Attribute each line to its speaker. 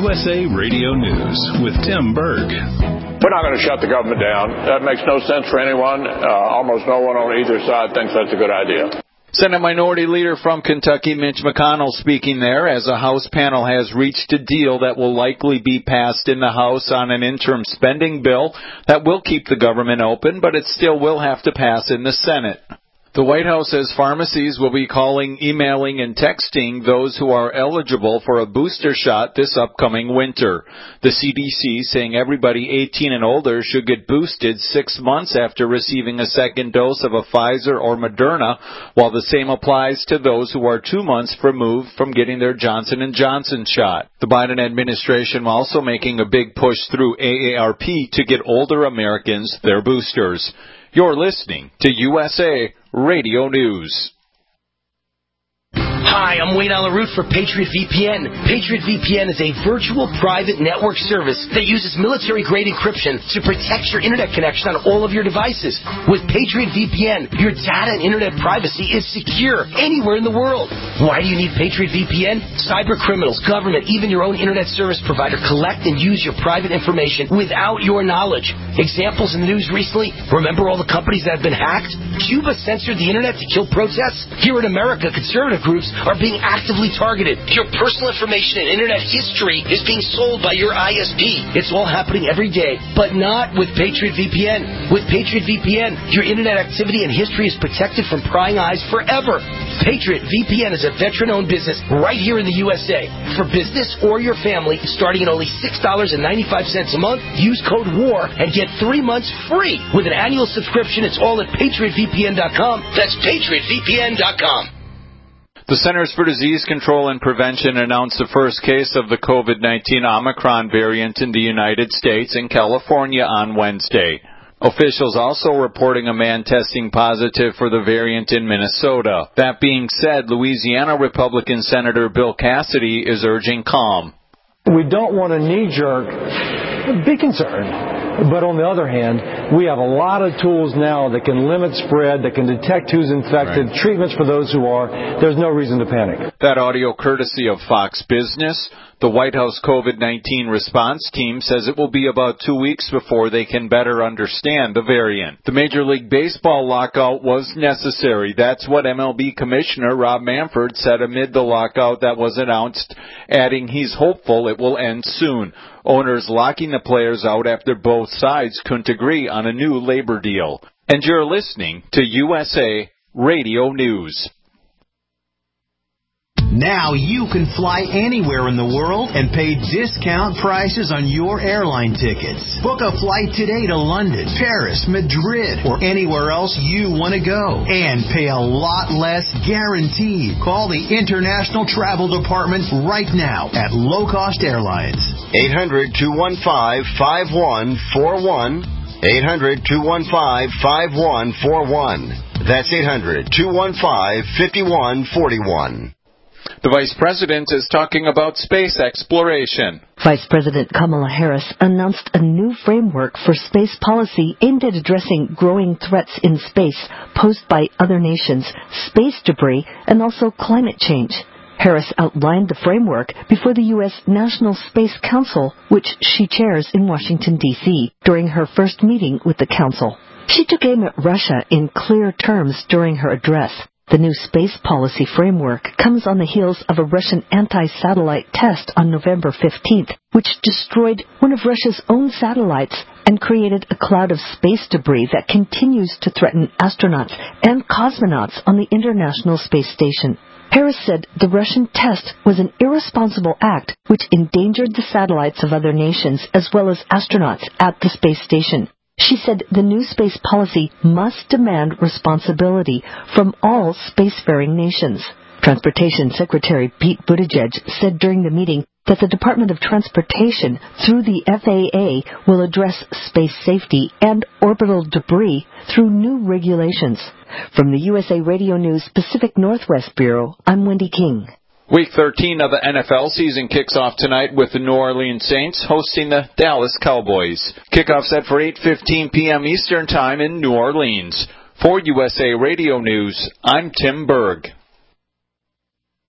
Speaker 1: USA Radio News with Tim Berg.
Speaker 2: We're not going to shut the government down. That makes no sense for anyone. Almost no one on either side thinks that's a good idea.
Speaker 3: Senate Minority Leader from Kentucky, Mitch McConnell, speaking there as a House panel has reached a deal that will likely be passed in the House on an interim spending bill that will keep the government open, but it still will have to pass in the Senate. The White House says pharmacies will be calling, emailing, and texting those who are eligible for a booster shot this upcoming winter. The CDC saying everybody 18 and older should get boosted 6 months after receiving a second dose of a Pfizer or Moderna, while the same applies to those who are 2 months removed from getting their Johnson & Johnson shot. The Biden administration also making a big push through AARP to get older Americans their boosters. You're listening to USA Radio News.
Speaker 4: Hi, I'm Wayne Alaroot for Patriot VPN. Patriot VPN is a virtual private network service that uses military-grade encryption to protect your internet connection on all of your devices. With Patriot VPN, your data and internet privacy is secure anywhere in the world. Why do you need Patriot VPN? Cyber criminals, government, even your own internet service provider collect and use your private information without your knowledge. Examples in the news recently, remember all the companies that have been hacked? Cuba censored the internet to kill protests? Here in America, conservative groups are being actively targeted. Your personal information and internet history is being sold by your ISP. It's all happening every day, but not with Patriot VPN. With Patriot VPN, your internet activity and history is protected from prying eyes forever. Patriot VPN is a veteran-owned business right here in the USA. For business or your family, starting at only $6.95 a month, use code WAR and get 3 months free. With an annual subscription, it's all at PatriotVPN.com. That's PatriotVPN.com.
Speaker 3: The Centers for Disease Control and Prevention announced the first case of the COVID-19 Omicron variant in the United States and California on Wednesday. Officials also reporting a man testing positive for the variant in Minnesota. That being said, Louisiana Republican Senator Bill Cassidy is urging calm.
Speaker 5: We don't want a knee-jerk, big concern. But on the other hand, we have a lot of tools now that can limit spread, that can detect who's infected, treatments for those who are. There's no reason to panic.
Speaker 3: That audio courtesy of Fox Business. The White House COVID-19 response team says it will be about 2 weeks before they can better understand the variant. The Major League Baseball lockout was necessary. That's what MLB Commissioner Rob Manfred said amid the lockout that was announced, adding he's hopeful it will end soon. Owners locking the players out after both sides couldn't agree on a new labor deal. And you're listening to USA Radio News.
Speaker 6: Now you can fly anywhere in the world and pay discount prices on your airline tickets. Book a flight today to London, Paris, Madrid, or anywhere else you want to go. And pay a lot less guaranteed. Call the International Travel Department right now at Low Cost Airlines.
Speaker 7: 800-215-5141. 800-215-5141. That's 800-215-5141.
Speaker 3: The Vice President is talking about space exploration.
Speaker 8: Vice President Kamala Harris announced a new framework for space policy aimed at addressing growing threats in space posed by other nations, space debris, and also climate change. Harris outlined the framework before the U.S. National Space Council, which she chairs in Washington, D.C., during her first meeting with the Council. She took aim at Russia in clear terms during her address. The new space policy framework comes on the heels of a Russian anti-satellite test on November 15th, which destroyed one of Russia's own satellites and created a cloud of space debris that continues to threaten astronauts and cosmonauts on the International Space Station. Harris said the Russian test was an irresponsible act which endangered the satellites of other nations as well as astronauts at the space station. She said the new space policy must demand responsibility from all spacefaring nations. Transportation Secretary Pete Buttigieg said during the meeting that the Department of Transportation, through the FAA, will address space safety and orbital debris through new regulations. From the USA Radio News Pacific Northwest Bureau, I'm Wendy King.
Speaker 3: Week 13 of the NFL season kicks off tonight with the New Orleans Saints hosting the Dallas Cowboys. Kickoff set for 8:15 p.m. Eastern Time in New Orleans. For USA Radio News, I'm Tim Berg.